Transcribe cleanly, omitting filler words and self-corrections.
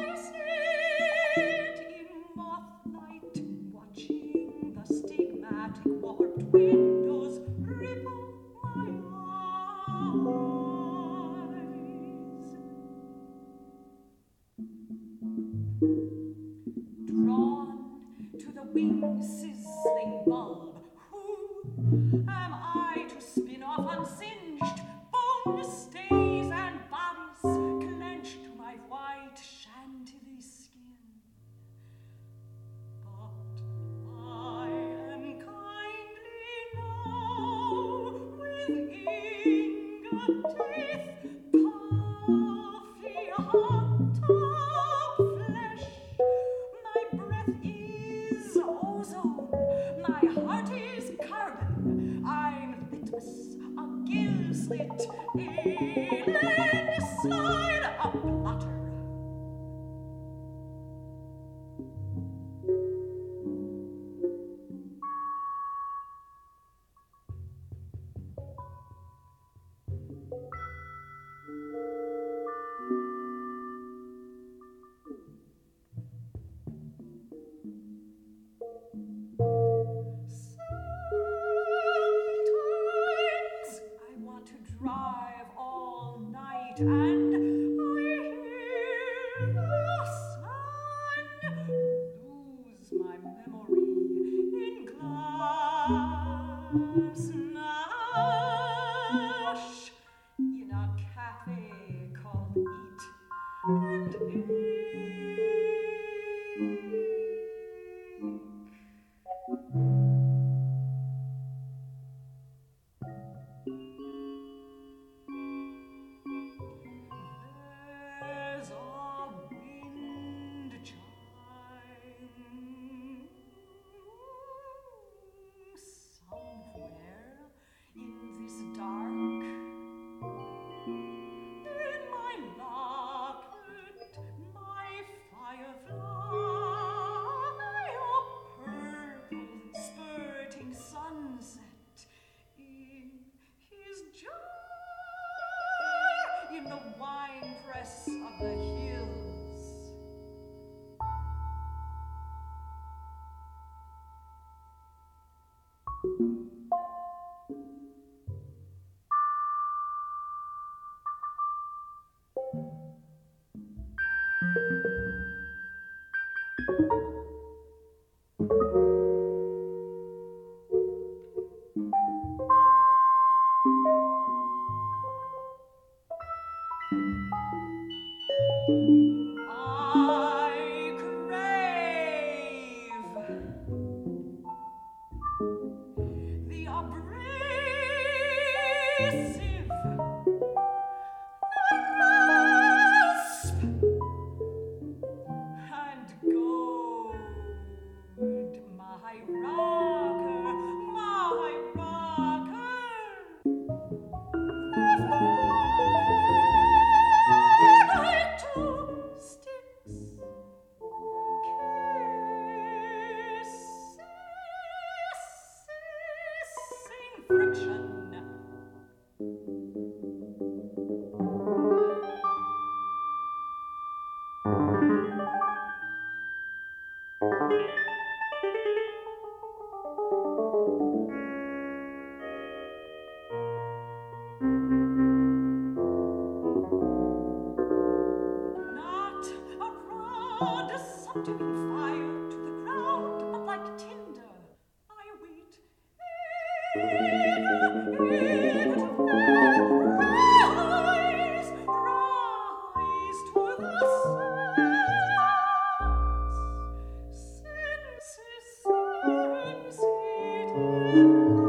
sit in mothlight, watching the stigmatic warped windows ripple my eyes. Drawn to the wing-sizzling bulb, who am I to spin off unsinged bone stays and bodies clenched to my white chantilly skin? But I am kindly now with ingot teeth, puffy hot top flesh. My breath is ozone, my heart is carbon. I'm litmus, a gill slit, a landslide, a blotter. Sometimes I want to drive all night and I hear the sun lose my memory in glass nash in a cafe called Eat and Ink. There's a wind chime somewhere in this dark. In my locket, my firefly, a purple spurting sunset in his jar in the wine press of the hills. I crave the abrasive, the rasp, and goad my rocker, my rocker. Like two sticks, kissing friction. Not a rod subduing fire to the ground, but like tinder, I wait. Eager to rise, rise to the senses, sensitive.